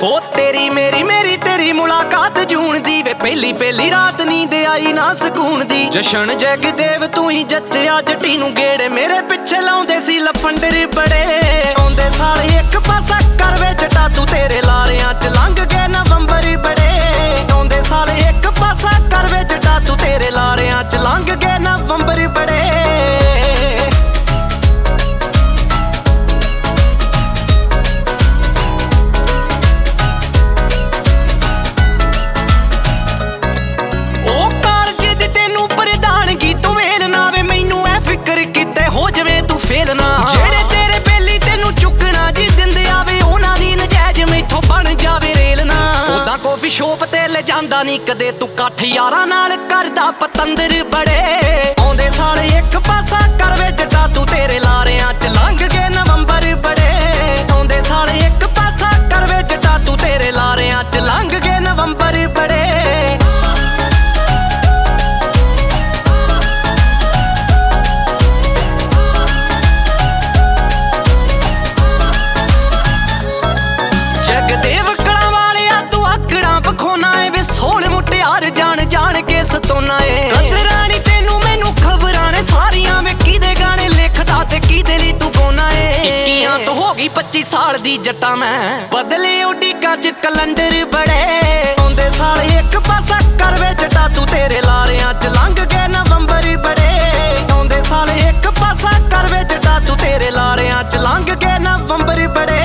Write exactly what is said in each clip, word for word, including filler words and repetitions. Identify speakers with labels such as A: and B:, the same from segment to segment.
A: ओ तेरी मेरी मेरी तेरी मुलाकात जून दी वे पहली पहली रात नींद आई ना सकून दी। जशन जगदेव तू ही जच्चिया जट्टी नू गेड़े मेरे पिछे लाउंदे सी लफंडर बड़े। आउंदे साल एक पासा कर वे जटा तू तेरे लारियां च लंघ गए नवंबर बड़े। आउंदे साल एक पासा कर वे जटा तू तेरे लारियां च लंघ गए नवंबर बड़े। फेल ना जेड़े तेरे बेली तेनू चुकना जिस दिन दे आवे उन्हां दी नजायज मैथों बन जावे रेल ना। ओदा कॉफी शॉप ते ले जांदा नी कदे तू कठ यारां नाल करदा पतंदर बड़े। आउंदे साल एक पासा कर वे जटा तू तेरे लारियां च लंघ गए नवंबर बड़े। आउंदे साल एक पासा कर वे जटा तू तेरे लारियां च लंघ गए नवंबर बड़े। जगदेव कड़ा वालिया तू आकड़ा बखोना है वे सोल मुटियार जान जान के सतोना है। कदरानी तेनू मैनू खबरां ने सारियां वे किदे गाने लिखदा ते किदे लई तू गाना है। इक्कियां तो हो गई पच्ची साल दी जट्टा मैं बदले उडी गज कलंडर बड़े। आउंदे साल एक पासा कर वे जटा तू तेरे लारियां च लंघ गए नवंबर बड़े। आउंदे साल एक पासा कर वे जटा तू तेरे लारियां च लंघ गए नवंबर बड़े।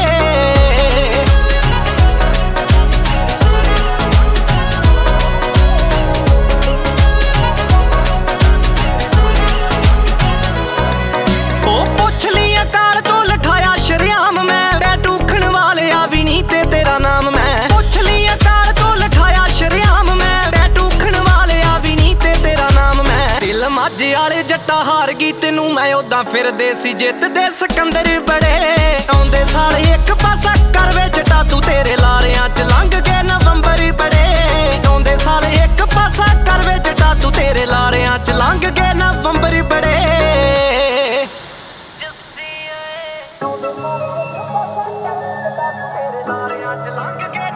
A: तेरा नाम मैं पुछ लिया कार तो लिखाया शरियाम मैं टैटू खण वाले आ भी नी ते तेरा नाम मैं। दिल माझे आले जट्टा हार गई तेनू मैं ओदा फिरदे सी जित दे सिकंदर बड़े। आउंदे साल एक पासा कर वे जटा तू तेरे लारियां च लंघ गए नवंबर बड़े। आउंदे साल एक पासा कर वे जटा तू तेरे लारियां च लंघ गए नवंबर बड़े। तेरे लारियां च लंघ गए